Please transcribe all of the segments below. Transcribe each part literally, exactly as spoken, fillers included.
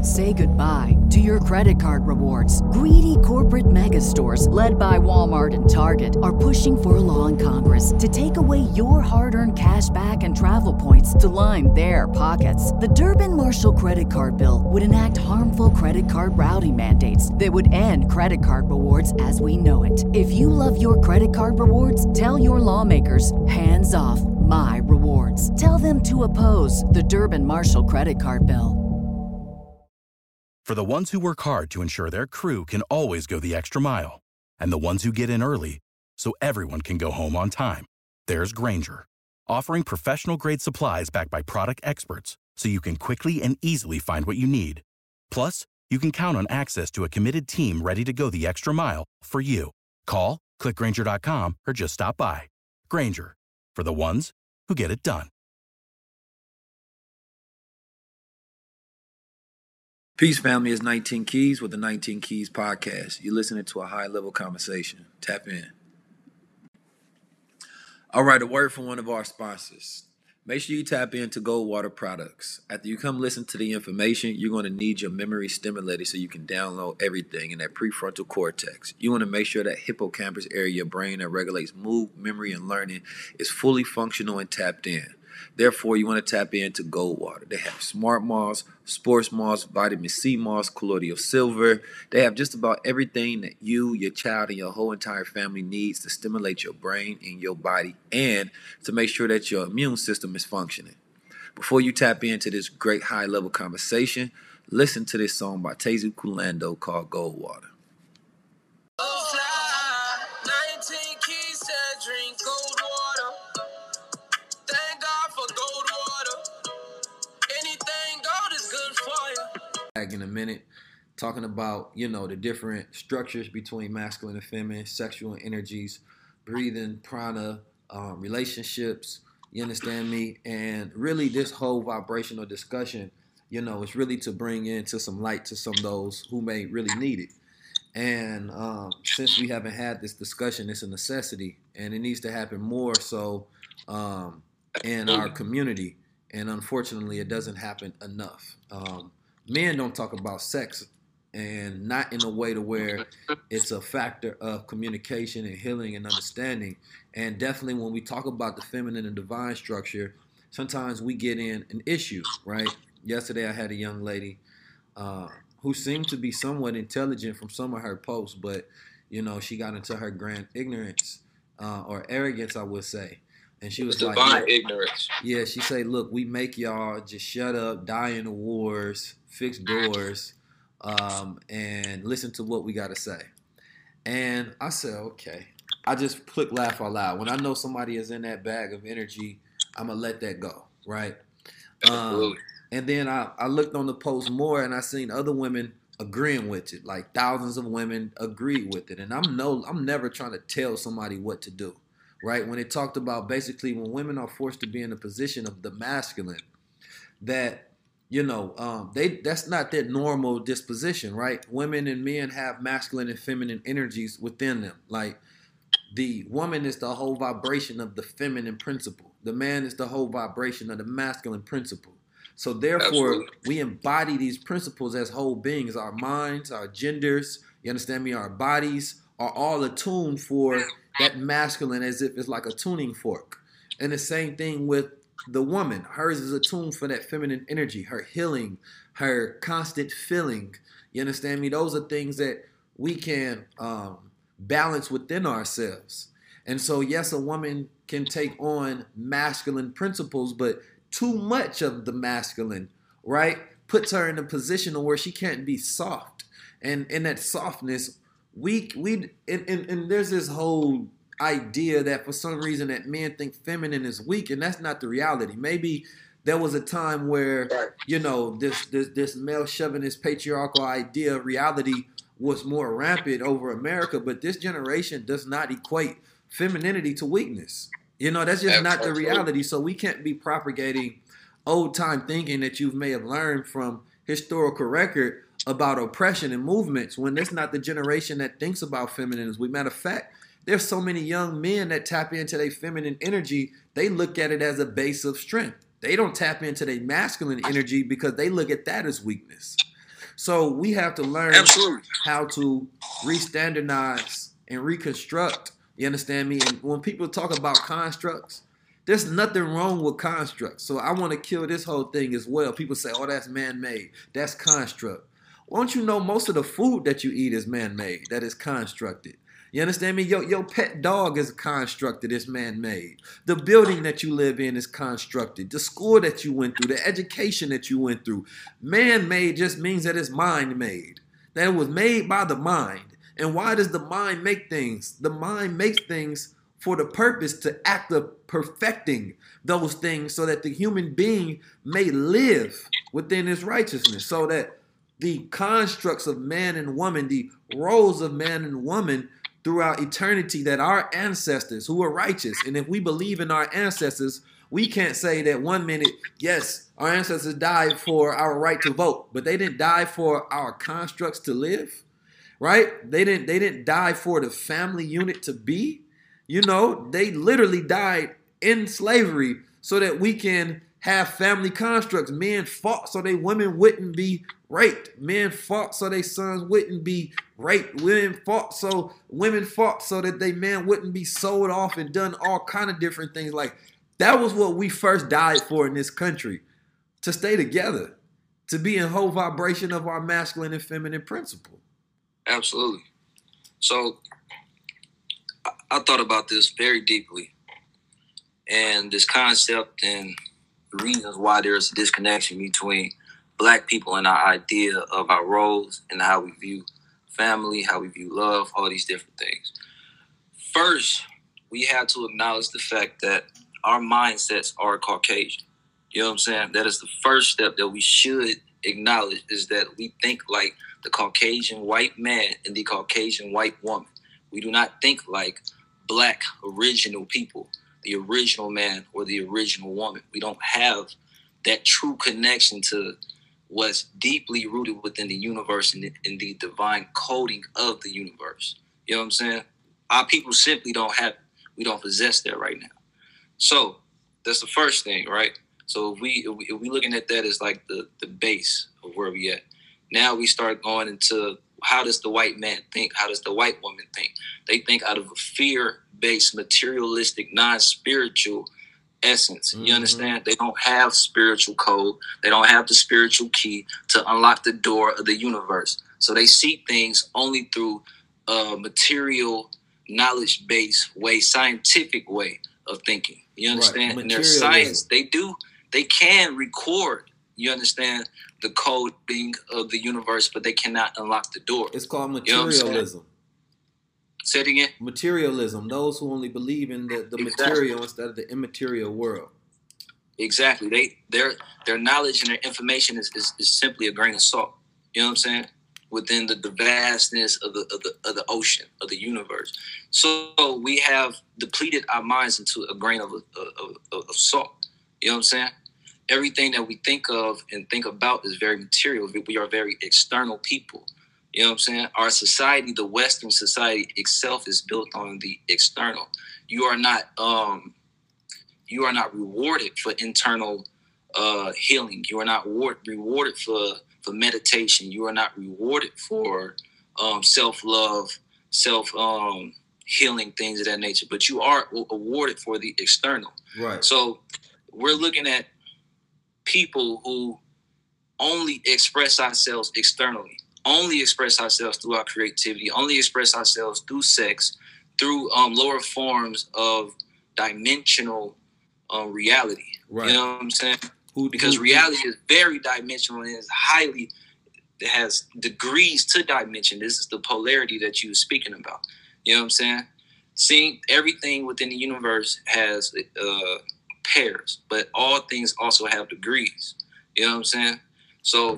Say goodbye to your credit card rewards. Greedy corporate mega stores, led by Walmart and Target, are pushing for a law in Congress to take away your hard-earned cash back and travel points to line their pockets. The Durbin-Marshall credit card bill would enact harmful credit card routing mandates that would end credit card rewards as we know it. If you love your credit card rewards, tell your lawmakers, hands off my rewards. Tell them to oppose the Durbin-Marshall credit card bill. For the ones who work hard to ensure their crew can always go the extra mile, and the ones who get in early so everyone can go home on time, there's Grainger, offering professional-grade supplies backed by product experts so you can quickly and easily find what you need. Plus, you can count on access to a committed team ready to go the extra mile for you. Call, click Grainger dot com, or just stop by. Grainger, for the ones who get it done. Peace, family. It's nineteen Keys with the nineteen Keys podcast. You're listening to a high-level conversation. Tap in. All right, a word from one of our sponsors. Make sure you tap into Goldwater products. After you come listen to the information, you're going to need your memory stimulated so you can download everything in that prefrontal cortex. You want to make sure that hippocampus area of your brain that regulates mood, memory, and learning is fully functional and tapped in. Therefore, you want to tap into Goldwater. They have Smart Moss, Sports Moss, Vitamin C Moss, Colloidal Silver. They have just about everything that you, your child, and your whole entire family needs to stimulate your brain and your body and to make sure that your immune system is functioning. Before you tap into this great high-level conversation, listen to this song by Tezu Kulando called Goldwater. nineteen Keys to drink Goldwater. Thank God for Goldwater. Anything gold is good for you. Back in a minute, talking about, you know, the different structures between masculine and feminine, sexual energies, breathing, prana, um, relationships, you understand me? And really this whole vibrational discussion, you know, is really to bring into some light to some of those who may really need it. And um, since we haven't had this discussion, it's a necessity, and it needs to happen more so um, in our community. And unfortunately, it doesn't happen enough. Um, men don't talk about sex, and not in a way to where it's a factor of communication and healing and understanding. And definitely when we talk about the feminine and divine structure, sometimes we get in an issue, right? Yesterday I had a young lady uh, who seemed to be somewhat intelligent from some of her posts, but, you know, she got into her grand ignorance uh, or arrogance, I would say. And she was divine like, yeah, ignorance. Yeah, she said, look, we make y'all just shut up, die in the wars, fix doors, um, and listen to what we got to say. And I said, okay. I just click laugh out loud. When I know somebody is in that bag of energy, I'm going to let that go, right? Um, and then I, I looked on the post more, and I seen other women agreeing with it. Like thousands of women agreed with it. And I'm no, I'm never trying to tell somebody what to do. Right, when it talked about basically when women are forced to be in a position of the masculine, that, you know, um, they that's not their normal disposition, right? Women and men have masculine and feminine energies within them. Like the woman is the whole vibration of the feminine principle. The man is the whole vibration of the masculine principle. So therefore, Absolutely. we embody these principles as whole beings. Our minds, our genders, you understand me, our bodies are all attuned for that masculine as if it's like a tuning fork. And the same thing with the woman. Hers is attuned for that feminine energy, her healing, her constant feeling. You understand me? Those are things that we can um, balance within ourselves. And so, yes, a woman can take on masculine principles, but too much of the masculine, right, puts her in a position where she can't be soft. And in that softness, We we and, and, and there's this whole idea that for some reason that men think feminine is weak, and that's not the reality. Maybe there was a time where, you know, this this this male chauvinist patriarchal idea of reality was more rampant over America, but this generation does not equate femininity to weakness. You know, that's just not the reality. So we can't be propagating old time thinking that you may have learned from historical record about oppression and movements when that's not the generation that thinks about feminine as we. Matter of fact, there's so many young men that tap into their feminine energy, they look at it as a base of strength. They don't tap into their masculine energy because they look at that as weakness. So we have to learn Absolutely. how to re-standardize and reconstruct. You understand me? And when people talk about constructs, there's nothing wrong with constructs. So I want to kill this whole thing as well. People say, oh, that's man-made. That's construct. Won't you know most of the food that you eat is man-made, that is constructed? You understand me? Your, your pet dog is constructed, it's man-made. The building that you live in is constructed. The school that you went through, the education that you went through. Man-made just means that it's mind-made, that it was made by the mind. And why does the mind make things? The mind makes things for the purpose to act of perfecting those things so that the human being may live within his righteousness, so that the constructs of man and woman, the roles of man and woman throughout eternity, that our ancestors who are righteous, and if we believe in our ancestors, we can't say that one minute, yes, our ancestors died for our right to vote, but they didn't die for our constructs to live, right? They didn't, they didn't die for the family unit to be. You know, they literally died in slavery so that we can have family constructs. Men fought so they women wouldn't be raped. Men fought so their sons wouldn't be raped. Women fought so women fought so that they men wouldn't be sold off and done all kind of different things. Like, that was what we first died for in this country, to stay together, to be in whole vibration of our masculine and feminine principle. Absolutely. So I, I thought about this very deeply, and this concept and reasons why there's a disconnection between Black people and our idea of our roles and how we view family, how we view love, all these different things. First, we have to acknowledge the fact that our mindsets are Caucasian. You know what I'm saying? That is the first step that we should acknowledge, is that we think like the Caucasian white man and the Caucasian white woman. We do not think like Black original people, the original man or the original woman. We don't have that true connection to what's deeply rooted within the universe and the, and the divine coding of the universe. You know what I'm saying? Our people simply don't have it. We don't possess that right now. So that's the first thing, right? So if we if we, if we looking at that as like the, the base of where we at. Now we start going into, how does the white man think? How does the white woman think? They think out of a fear-based, materialistic, non-spiritual essence. Mm-hmm. You understand? They don't have spiritual code. They don't have the spiritual key to unlock the door of the universe. So they see things only through a material, knowledge-based way, scientific way of thinking. You understand? Right. And their science, they do, they can record, you understand, the coding of the universe, but they cannot unlock the door. It's called materialism. You know Say it again. Materialism. Those who only believe in the, the exactly. material instead of the immaterial world. Exactly. They their their knowledge and their information is, is, is simply a grain of salt. You know what I'm saying? Within the, the vastness of the of the of the ocean, of the universe. So we have depleted our minds into a grain of, of, of, of salt. You know what I'm saying? Everything that we think of and think about is very material. We are very external people. You know what I'm saying? Our society, the Western society itself, is built on the external. You are not um, you are not rewarded for internal uh, healing. You are not reward, rewarded for, for meditation. You are not rewarded for um, self-love, self um, healing, things of that nature. But you are awarded for the external. Right. So we're looking at people who only express ourselves externally, only express ourselves through our creativity, only express ourselves through sex, through um, lower forms of dimensional uh, reality. Right. You know what I'm saying? Who, because who, reality who, is very dimensional and is highly, it has degrees to dimension. This is the polarity that you were speaking about. You know what I'm saying? Seeing everything within the universe has uh, pairs, but all things also have degrees. You know what I'm saying? So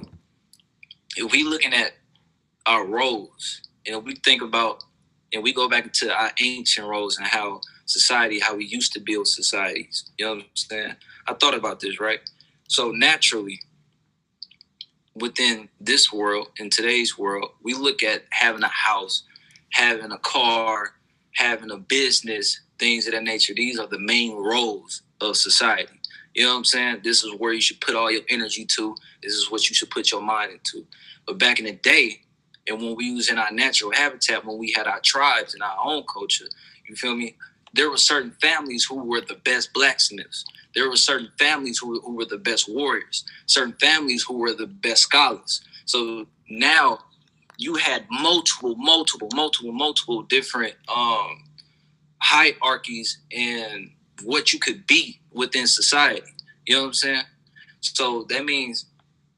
if we looking at our roles and we think about, and we go back into our ancient roles and how society, how we used to build societies, you know what I'm saying? I thought about this, right? So naturally, within this world, in today's world, we look at having a house, having a car, having a business, things of that nature. These are the main roles of society. You know what I'm saying? This is where you should put all your energy to. This is what you should put your mind into. But back in the day, and when we was in our natural habitat, when we had our tribes and our own culture, you feel me? There were certain families who were the best blacksmiths. There were certain families who, who were the best warriors. Certain families who were the best scholars. So now you had multiple, multiple, multiple, multiple different um, hierarchies and what you could be within society. You know what I'm saying? So that means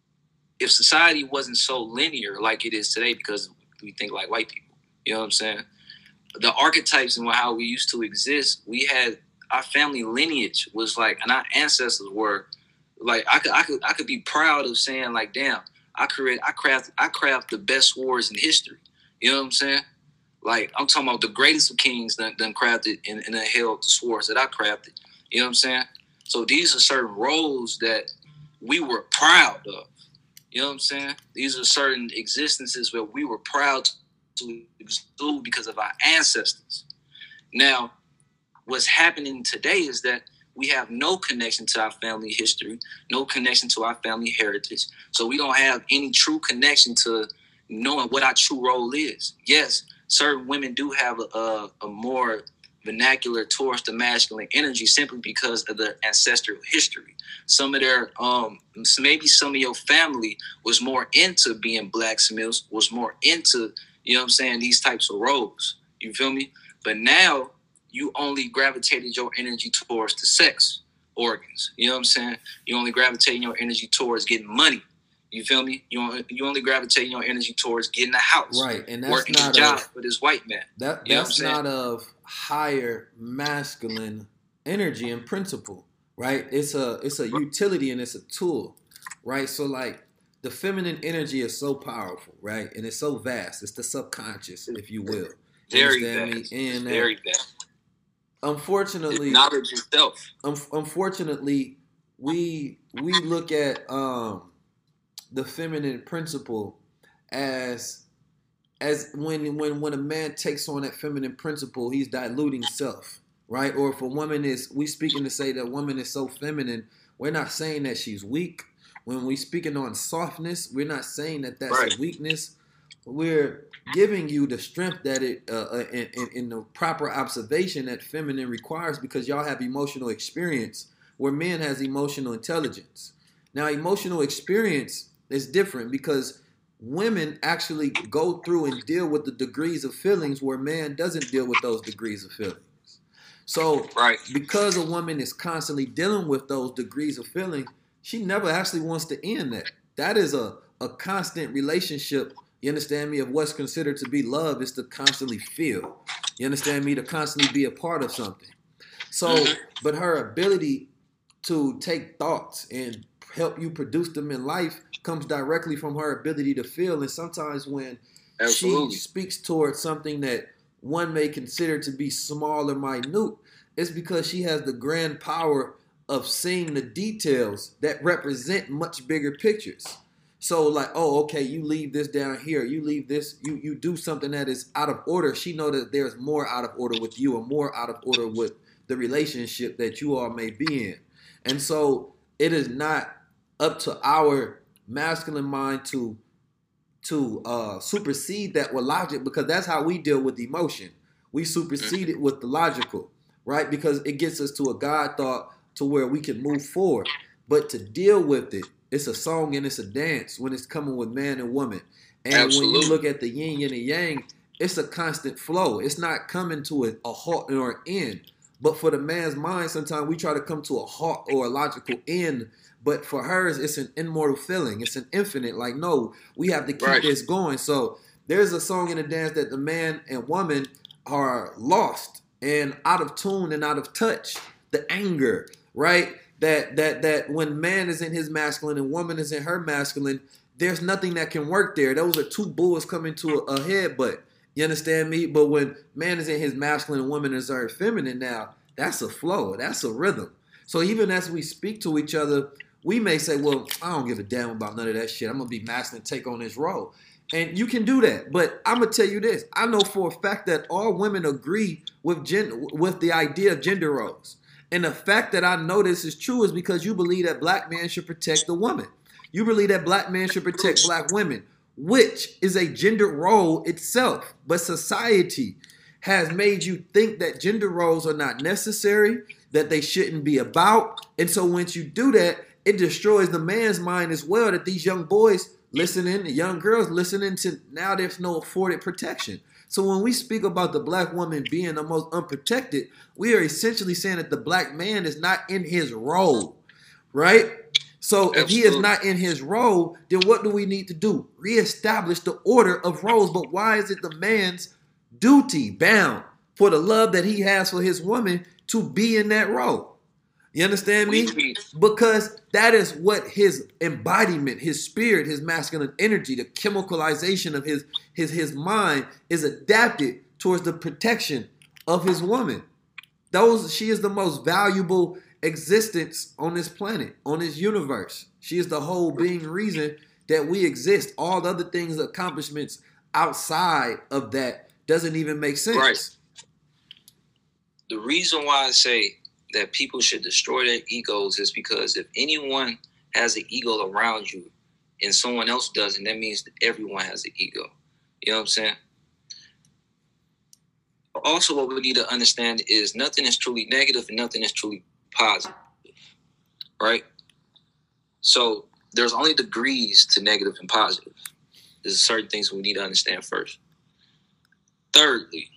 if society wasn't so linear like it is today, because we think like white people, you know what I'm saying? The archetypes and how we used to exist, we had our family lineage was like, and our ancestors were like, I could, I could, I could be proud of saying like, damn, I create, I craft, I craft the best wars in history. You know what I'm saying? Like, I'm talking about the greatest of kings done, done crafted and, and held the swords that I crafted. You know what I'm saying? So these are certain roles that we were proud of. You know what I'm saying? These are certain existences where we were proud to exude because of our ancestors. Now, what's happening today is that we have no connection to our family history, no connection to our family heritage. So we don't have any true connection to knowing what our true role is. Yes, certain women do have a, a, a more vernacular towards the masculine energy simply because of their ancestral history. Some of their, um, maybe some of your family was more into being blacksmiths, was more into, you know what I'm saying, these types of roles. You feel me? But now you only gravitated your energy towards the sex organs. You know what I'm saying? You only gravitating your energy towards getting money. You feel me? You only, you only gravitating your energy towards getting a house. Right, and that's working not a job of, for this white man. That you know that's not of higher masculine energy and principle, right? It's a it's a utility and it's a tool, right? So like the feminine energy is so powerful, right? And it's so vast. It's the subconscious, if you will. Very vast. And uh, very vast. Unfortunately, knowledge yourself. Um, unfortunately, we we look at um, the feminine principle as as when when when a man takes on that feminine principle, he's diluting self, right? Or if a woman is, we speaking to say that a woman is so feminine, we're not saying that she's weak. When we speaking on softness, we're not saying that that's right. a weakness. We're giving you the strength that it, uh, in, in, in the proper observation that feminine requires, because y'all have emotional experience where men has emotional intelligence. Now, emotional experience is different because women actually go through and deal with the degrees of feelings where man doesn't deal with those degrees of feelings. So right. because a woman is constantly dealing with those degrees of feeling, she never actually wants to end that. That is a, a constant relationship. You understand me? Of what's considered to be love is to constantly feel. You understand me? To constantly be a part of something. So, mm-hmm. but her ability to take thoughts and help you produce them in life comes directly from her ability to feel. And sometimes when Absolutely. she speaks towards something that one may consider to be small or minute, it's because she has the grand power of seeing the details that represent much bigger pictures. So like, oh, okay, you leave this down here. You leave this, you you do something that is out of order. She know that there's more out of order with you or more out of order with the relationship that you all may be in. And so it is not up to our masculine mind to to uh, supersede that with logic, because that's how we deal with emotion. We supersede it with the logical, right? Because it gets us to a God thought to where we can move forward. But to deal with it, it's a song and it's a dance when it's coming with man and woman. And Absolutely. when you look at the yin and the yang, it's a constant flow. It's not coming to a, a halt or an end. But for the man's mind, sometimes we try to come to a halt or a logical end. But for hers, it's an immortal feeling. It's an infinite. Like, no, we have to keep right. this going. So there's a song and a dance that the man and woman are lost and out of tune and out of touch. The anger, right? That that that when man is in his masculine and woman is in her masculine, there's nothing that can work there. Those are two bulls coming to a, a headbutt. You understand me? But when man is in his masculine and woman is her feminine now, that's a flow. That's a rhythm. So even as we speak to each other, we may say, well, I don't give a damn about none of that shit. I'm going to be masculine and take on this role. And you can do that. But I'm going to tell you this. I know for a fact that all women agree with gen- with the idea of gender roles. And the fact that I know this is true is because you believe that black men should protect the woman. You believe that black men should protect black women, which is a gender role itself. But society has made you think that gender roles are not necessary, that they shouldn't be about. And so once you do that, it destroys the man's mind as well, that these young boys listening, the young girls listening to, now there's no afforded protection. So when we speak about the black woman being the most unprotected, we are essentially saying that the black man is not in his role, right? So if he is not in his role, then what do we need to do? Reestablish the order of roles. But why is it the man's duty bound for the love that he has for his woman to be in that role? You understand me? Because that is what his embodiment, his spirit, his masculine energy, the chemicalization of his, his, his mind is adapted towards the protection of his woman. Those, she is the most valuable existence on this planet, on this universe. She is the whole being reason that we exist. All the other things, accomplishments outside of that doesn't even make sense. Right. The reason why I say that people should destroy their egos is because if anyone has an ego around you and someone else doesn't, that means that everyone has an ego. You know what I'm saying? Also, what we need to understand is nothing is truly negative and nothing is truly positive, right? So there's only degrees to negative and positive. There's certain things we need to understand first. Thirdly,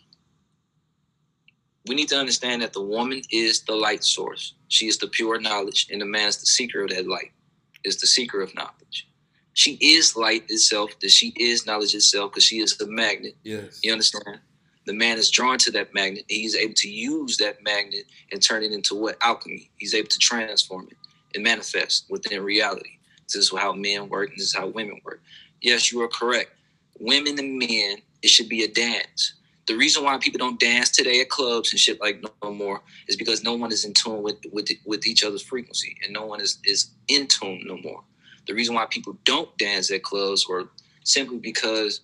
we need to understand that the woman is the light source. She is the pure knowledge, and the man is the seeker of that light, is the seeker of knowledge. She is light itself, that she is knowledge itself, because she is the magnet. Yes. You understand? The man is drawn to that magnet. He's able to use that magnet and turn it into what? Alchemy. He's able to transform it and manifest within reality. This is how men work, and this is how women work. Yes, you are correct. Women and men, it should be a dance. The reason why people don't dance today at clubs and shit like no more is because no one is in tune with with, with each other's frequency, and no one is, is in tune no more. The reason why people don't dance at clubs or simply because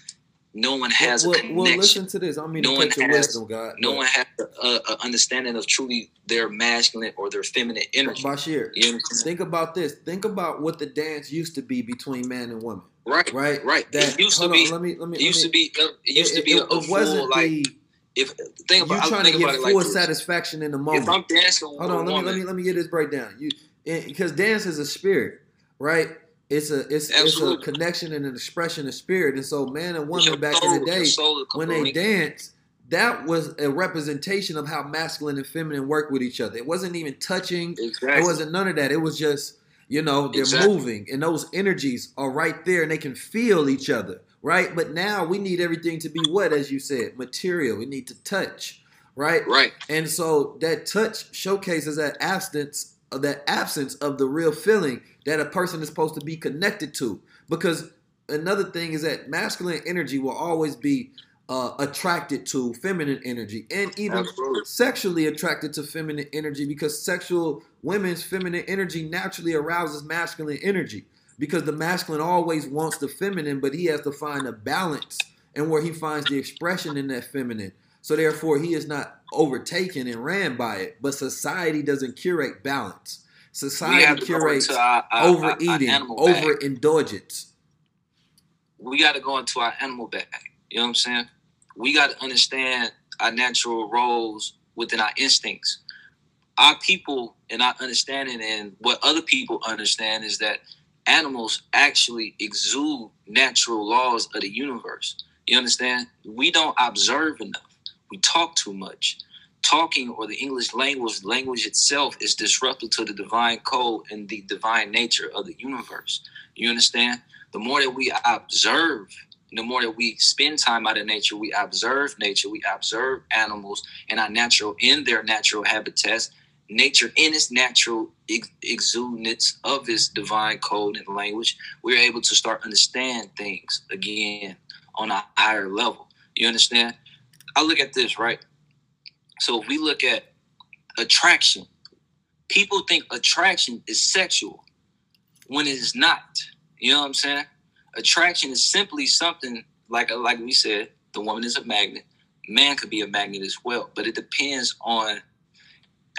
no one has well, a connection. Well, listen to this. I mean, no to one cut your has, wisdom, God. No but, one has an understanding of truly their masculine or their feminine energy. Bashir, you know think about this. Think about what the dance used to be between man and woman. Right, right, right. That, it used to on, be. Let me, let me, it used let me, to be. It used it, to be it, a, a it wasn't full like. The, if think about, you trying think to get about full like satisfaction in the moment. If I'm dancing, hold on, let woman, me let me let me get this breakdown. You because dance is a spirit, right? It's a it's Absolutely. it's a connection and an expression of spirit. And so man and woman back soul, in the day, when they dance, that was a representation of how masculine and feminine work with each other. It wasn't even touching. Exactly. It wasn't none of that. It was just, you know, they're exactly. moving, and those energies are right there, and they can feel each other, right? But now we need everything to be what, as you said, material. We need to touch, right? Right. And so that touch showcases that absence of that absence of the real feeling that a person is supposed to be connected to. Because another thing is that masculine energy will always be uh, attracted to feminine energy, and even Absolutely. sexually attracted to feminine energy, because sexual women's feminine energy naturally arouses masculine energy, because the masculine always wants the feminine, but he has to find a balance and where he finds the expression in that feminine. So therefore, he is not overtaken and ran by it. But society doesn't curate balance. Society curates our, our, overeating, our overindulgence. We got to go into our animal bag. You know what I'm saying? We got to understand our natural roles within our instincts. Our people and our understanding, and what other people understand, is that animals actually exude natural laws of the universe. You understand? We don't observe enough. We talk too much. Talking, or the English language, language itself, is disruptive to the divine code and the divine nature of the universe. You understand? The more that we observe, the more that we spend time out in nature, we observe nature, we observe animals and our natural, in their natural habitats, nature in its natural ex- exuberance of its divine code and language, we're able to start understand things again on a higher level. You understand? I look at this, right? So if we look at attraction, people think attraction is sexual when it is not. You know what I'm saying? Attraction is simply something like like we said, the woman is a magnet. Man could be a magnet as well, but it depends on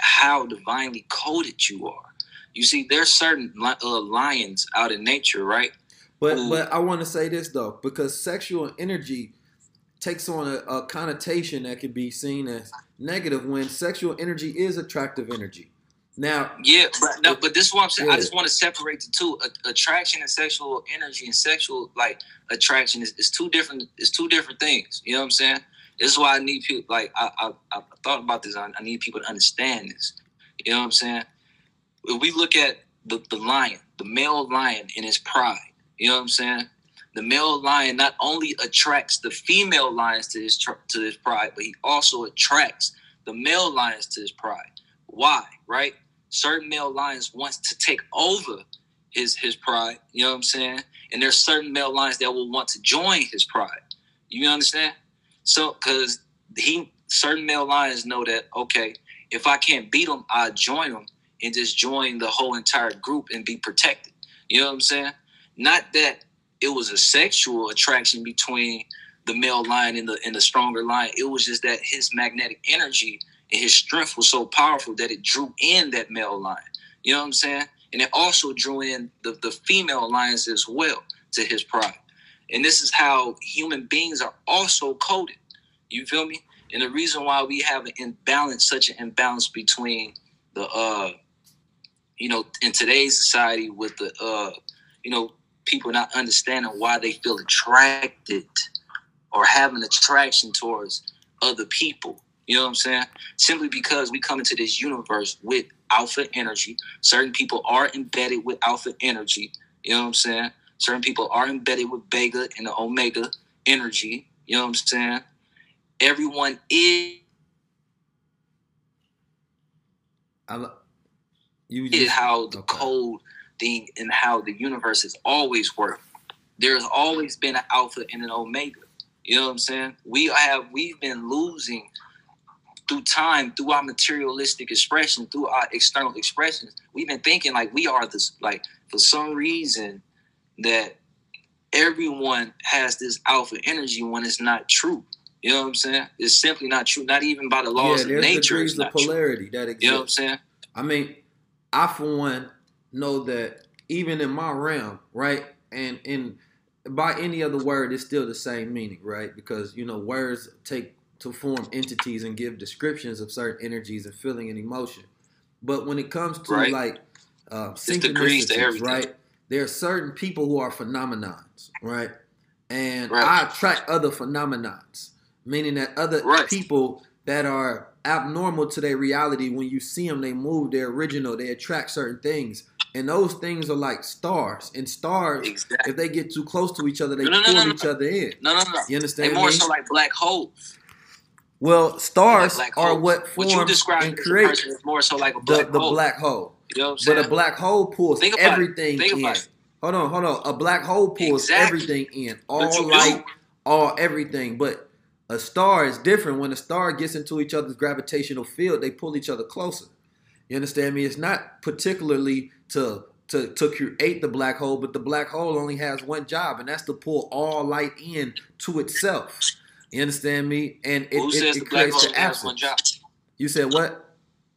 how divinely coded you are. You see, there's certain uh, lions out in nature, right? But Who, but I want to say this though, because sexual energy takes on a, a connotation that can be seen as negative when sexual energy is attractive energy. Now, yeah, but no, but this is what I'm saying. Yeah. I just want to separate the two. A, attraction and sexual energy and sexual like attraction is, is two different. It's two different things. You know what I'm saying? This is why I need people. Like I, I, I thought about this. I, I need people to understand this. You know what I'm saying? If we look at the, the lion, the male lion in his pride. You know what I'm saying? The male lion not only attracts the female lions to his to his pride, but he also attracts the male lions to his pride. Why? Right? Certain male lions wants to take over his his pride. You know what I'm saying? And there's certain male lions that will want to join his pride. You understand? So, because he certain male lions know that, okay, if I can't beat them, I join them and just join the whole entire group and be protected. You know what I'm saying? Not that it was a sexual attraction between the male lion and the and the stronger lion. It was just that his magnetic energy and his strength was so powerful that it drew in that male lion. You know what I'm saying? And it also drew in the, the female lions as well to his pride. And this is how human beings are also coded. You feel me? And the reason why we have an imbalance, such an imbalance between the, uh, you know, in today's society with the, uh, you know, people not understanding why they feel attracted or have an attraction towards other people. You know what I'm saying? Simply because we come into this universe with alpha energy. Certain people are embedded with alpha energy. You know what I'm saying? Certain people are embedded with beta and the omega energy. You know what I'm saying? Everyone is, I, you is just, how the okay. code thing and how the universe has always worked. There's always been an alpha and an omega. You know what I'm saying? We have we've been losing through time, through our materialistic expression, through our external expressions. We've been thinking like we are this, like for some reason that everyone has this alpha energy when it's not true. You know what I'm saying? It's simply not true. Not even by the laws yeah, of nature. Degrees It's of not true. polarity that exists. You know what I'm saying? I mean, I for one know that even in my realm, right, and in by any other word, it's still the same meaning, right? Because you know, words take to form entities and give descriptions of certain energies and feeling and emotion. But when it comes to Right. like uh, degrees to synchronicities, everything. right? There are certain people who are phenomenons, right? And Right. I attract other phenomenons, meaning that other Right. people that are abnormal to their reality, when you see them, they move, they're original, they attract certain things. And those things are like stars. And stars, Exactly. if they get too close to each other, they No, no, no, pull no, no. each other in. No, no, no. You understand They more me? so like black holes. Well, stars Like black are holes. what What you form describe and as a create person is more so like a the, black the hole. black hole. You know what I'm But saying? a black hole pulls Think about it. everything Think in. about it. Hold on, hold on. A black hole pulls Exactly. everything in. But All you do. light, all everything. But a star is different. When a star gets into each other's gravitational field, they pull each other closer. You understand me? It's not particularly to to to create the black hole, but the black hole only has one job, and that's to pull all light in to itself. You understand me? And it, Who it, says it the black creates hole the has one absence. job? You said what?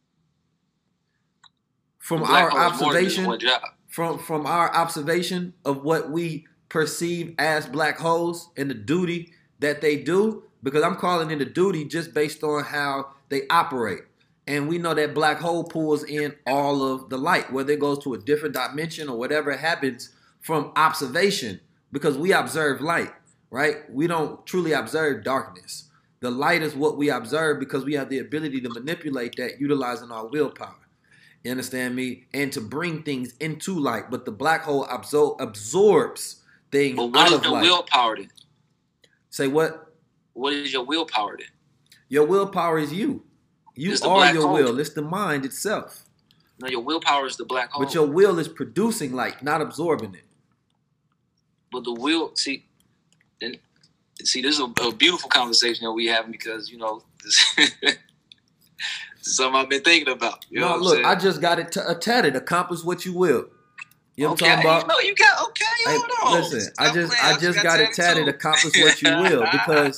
From The black our hole is more than just observation, one job. from from our observation of what we perceive as black holes and the duty that they do, because I'm calling it a duty just based on how they operate. And we know that black hole pulls in all of the light, whether it goes to a different dimension or whatever happens from observation, because we observe light, right? We don't truly observe darkness. The light is what we observe because we have the ability to manipulate that utilizing our willpower. You understand me? And to bring things into light. But the black hole absor- absorbs things But what out is of your light. willpower then? Say what? What is your willpower then? Your willpower is you. You It's the are black your hole. will. It's the mind itself. No, your willpower is the black hole. But your will is producing light, not absorbing it. But the will, see, and see, this is a, a beautiful conversation that we having because you know this, this is something I've been thinking about. You know No, what look, I'm I saying? just got it t- uh, tatted. Accomplish what you will. You know what okay, I'm talking about? you know, you got okay. Hey, Hold on. listen, I Stop just playing. I just got it tatted. too. Accomplish what you will, because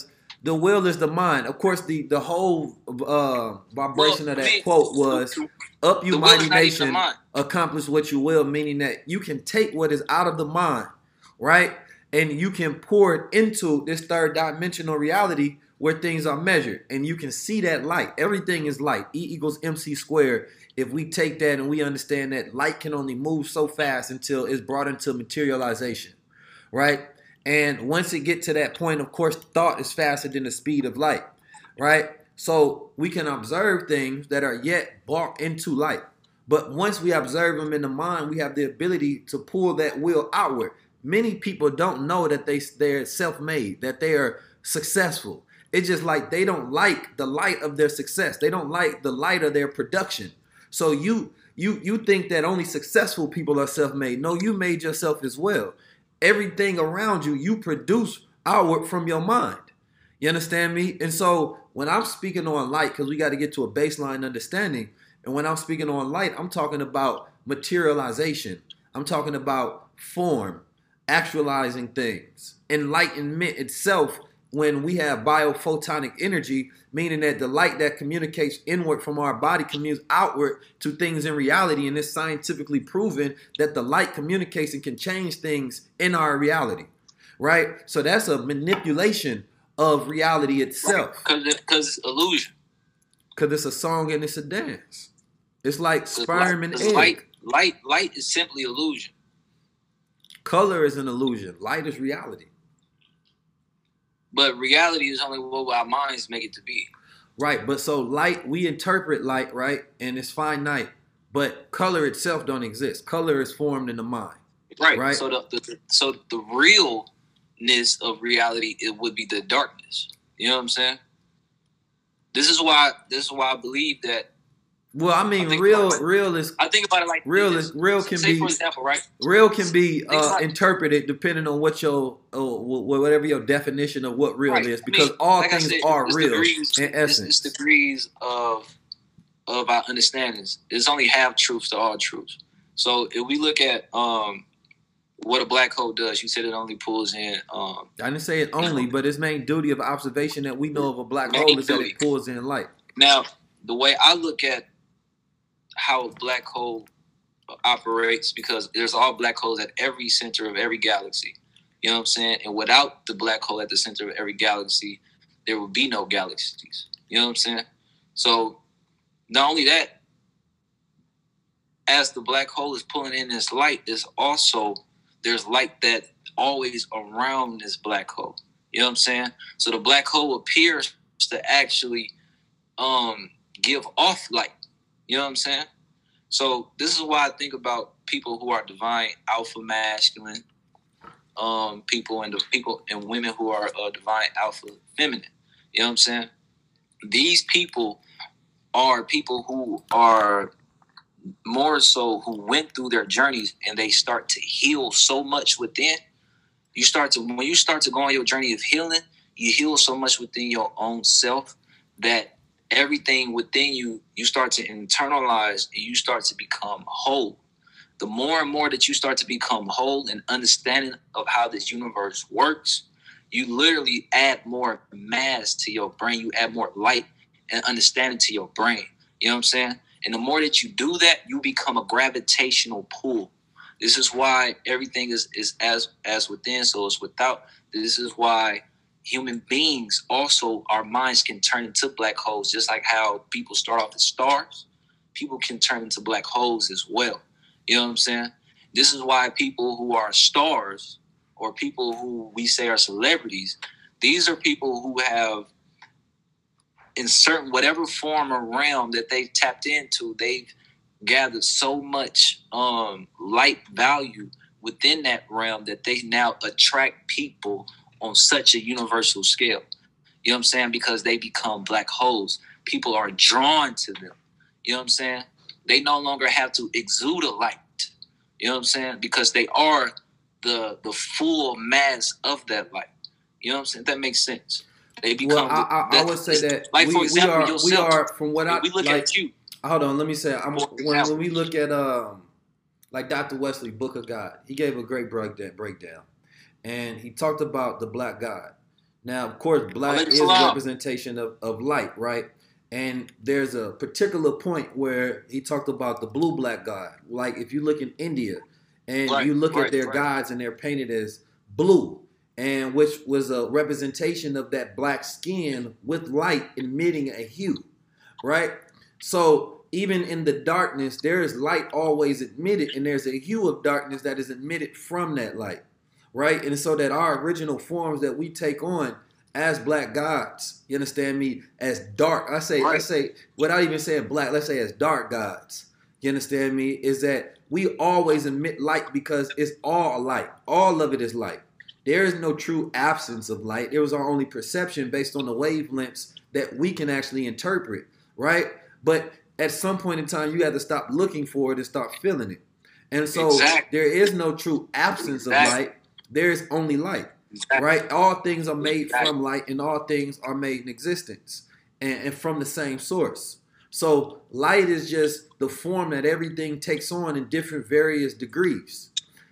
The will is the mind. Of course, the the whole uh, vibration Well, of that the- quote was, "Up, you the will is mighty not even the nation, mind. accomplish what you will," meaning that you can take what is out of the mind, right, and you can pour it into this third dimensional reality where things are measured, and you can see that light. Everything is light. E equals mc squared. If we take that and we understand that light can only move so fast until it's brought into materialization, right? And once it get to that point, of course, thought is faster than the speed of light, right? So we can observe things that are yet brought into light. But once we observe them in the mind, we have the ability to pull that will outward. Many people don't know that they, they're self-made, that they are successful. It's just like they don't like the light of their success. They don't like the light of their production. So you you you think that only successful people are self-made. No, you made yourself as well. Everything around you, you produce outward from your mind. You understand me? And so when I'm speaking on light, because we got to get to a baseline understanding, and when I'm speaking on light, I'm talking about materialization. I'm talking about form, actualizing things. Enlightenment itself, when we have biophotonic energy, meaning that the light that communicates inward from our body commutes outward to things in reality. And it's scientifically proven that the light communicates and can change things in our reality, right? So that's a manipulation of reality itself. Because it, it's illusion. Because it's a song and it's a dance. It's like sperm and egg. Light, light, light is simply illusion. Color is an illusion. Light is reality. But reality is only what our minds make it to be. Right, but so light, we interpret light, right? And it's finite. But color itself don't exist. Color is formed in the mind. Right. Right? So the, the so the realness of reality, it would be the darkness. You know what I'm saying? This is why this is why I believe that. Well, I mean, I real, about, real is. I think about it like real this. is real can Say be. for example, right? Real can be uh, like, interpreted depending on what your, uh, whatever your definition of what real right. is, because I mean, all like things said, are it's real degrees, in it's, essence. it's degrees of of our understandings. There's only half truths to all truths. So if we look at um, what a black hole does, you said it only pulls in. Um, I didn't say it only, but its main duty of observation that we know of a black Main hole is that duty. it pulls in light. Now, the way I look at how a black hole operates, because there's all black holes at every center of every galaxy. You know what I'm saying? And without the black hole at the center of every galaxy, there would be no galaxies. You know what I'm saying? So not only that, as the black hole is pulling in this light, there's also there's light that always around this black hole. You know what I'm saying? So the black hole appears to actually um, give off light. You know what I'm saying? So this is why I think about people who are divine alpha masculine, um, people and the people and women who are uh, divine alpha feminine. You know what I'm saying? These people are people who are more so who went through their journeys and they start to heal so much within. You start to when you start to go on your journey of healing, you heal so much within your own self that everything within you, you start to internalize and you start to become whole. The more and more that you start to become whole and understanding of how this universe works, you literally add more mass to your brain. You add more light and understanding to your brain. You know what I'm saying? And the more that you do that, you become a gravitational pull. This is why everything is, is as as within, so it's without. This is why human beings also, our minds can turn into black holes, just like how people start off as stars. People can turn into black holes as well. You know what I'm saying? This is why people who are stars or people who we say are celebrities, these are people who have, in certain whatever form or realm that they've tapped into, they've gathered so much um, light value within that realm that they now attract people on such a universal scale. You know what I'm saying? Because they become black holes. People are drawn to them. You know what I'm saying? They no longer have to exude a light. You know what I'm saying? Because they are the the full mass of that light. You know what I'm saying? That makes sense. They become. Well, I, I, that, I would say that like we, for example, we are yourself, we are from what I we look like, at you. Hold on, let me say I'm, For when, example. when we look at um like Doctor Wesley, Book of God, he gave a great breakdown breakdown, and he talked about the black God. Now, of course, black is a representation of, of light, right? And there's a particular point where he talked about the blue black god. Like if you look in India and right, you look right, at their right. gods and they're painted as blue, and which was a representation of that black skin with light emitting a hue, right? So even in the darkness, there is light always emitted, and there's a hue of darkness that is emitted from that light, right? And so that our original forms that we take on as black gods, you understand me, as dark, I say, right. I say, without even saying black, let's say as dark gods, you understand me, is that we always emit light because it's all light. All of it is light. There is no true absence of light. There was our only perception based on the wavelengths that we can actually interpret, right? But at some point in time, you have to stop looking for it and start feeling it. And so exactly. there is no true absence exactly. of light. There is only light. Exactly. Right? All things are made exactly. from light, and all things are made in existence and, and from the same source. So light is just the form that everything takes on in different various degrees.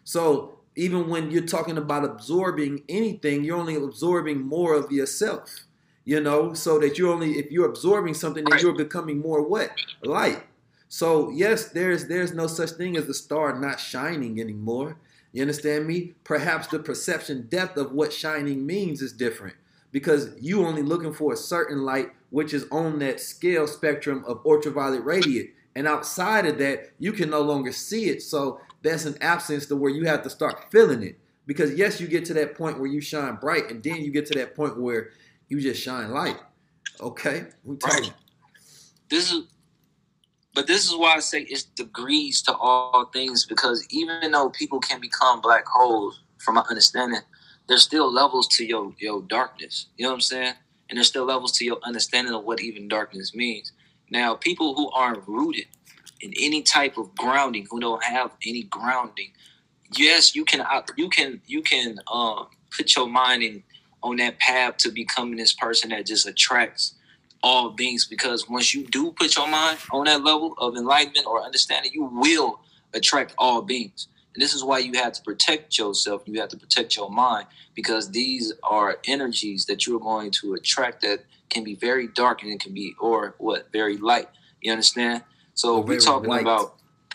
So even when you're talking about absorbing anything, you're only absorbing more of yourself, you know, so that you're only, if you're absorbing something, then you're becoming more what? Light. So yes, there's there's no such thing as the star not shining anymore. You understand me? Perhaps the perception depth of what shining means is different because you only looking for a certain light, which is on that scale spectrum of ultraviolet radiant. And outside of that, you can no longer see it. So that's an absence to where you have to start feeling it. Because yes, you get to that point where you shine bright, and then you get to that point where you just shine light. Okay? We talking. Right. This is But this is why I say it's degrees to all things, because even though people can become black holes, from my understanding, there's still levels to your, your darkness. You know what I'm saying? And there's still levels to your understanding of what even darkness means. Now, people who aren't rooted in any type of grounding, who don't have any grounding, yes, you can you can you can uh, put your mind in on that path to becoming this person that just attracts all beings, because once you do put your mind on that level of enlightenment or understanding, you will attract all beings. And this is why you have to protect yourself. You have to protect your mind, because these are energies that you're going to attract that can be very dark and it can be, or what, very light. You understand? So we're talking light. about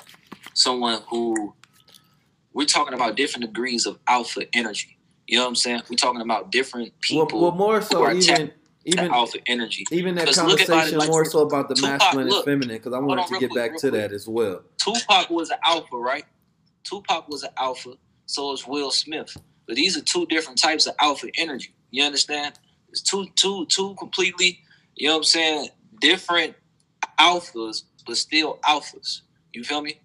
someone who, we're talking about different degrees of alpha energy. You know what I'm saying? We're talking about different people. Well, well more so even... Even alpha energy. Even that conversation like, more so about the Tupac, masculine look, and feminine, because I wanted to get quick, back to quick. that as well. Tupac was an alpha, right? Tupac was an alpha, so is Will Smith. But these are two different types of alpha energy. You understand? It's two, two, two completely, you know what I'm saying, different alphas, but still alphas. You feel me?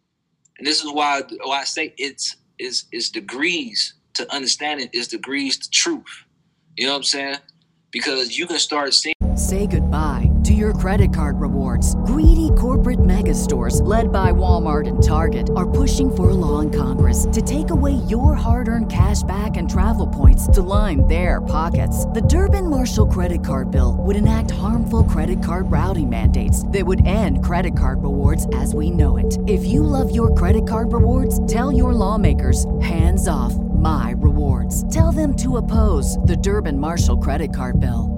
And this is why, why I say it's, it's, it's degrees to understand it, is degrees to truth. You know what I'm saying? Because you can start seeing. Say goodbye to your credit card rewards. Greedy corporate mega stores, led by Walmart and Target, are pushing for a law in Congress to take away your hard-earned cash back and travel points to line their pockets. The Durbin-Marshall credit card bill would enact harmful credit card routing mandates that would end credit card rewards as we know it. If you love your credit card rewards, tell your lawmakers, hands off my rewards. Tell them to oppose the Durbin-Marshall credit card bill.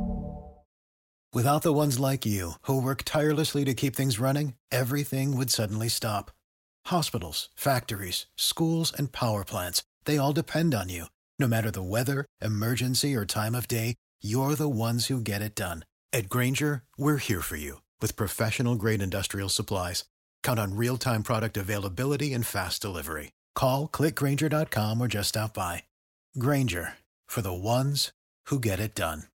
Without the ones like you, who work tirelessly to keep things running, everything would suddenly stop. Hospitals, factories, schools, and power plants, they all depend on you. No matter the weather, emergency, or time of day, you're the ones who get it done. At Grainger, we're here for you with professional-grade industrial supplies. Count on real-time product availability and fast delivery. Call, click Grainger dot com, or just stop by. Grainger, for the ones who get it done.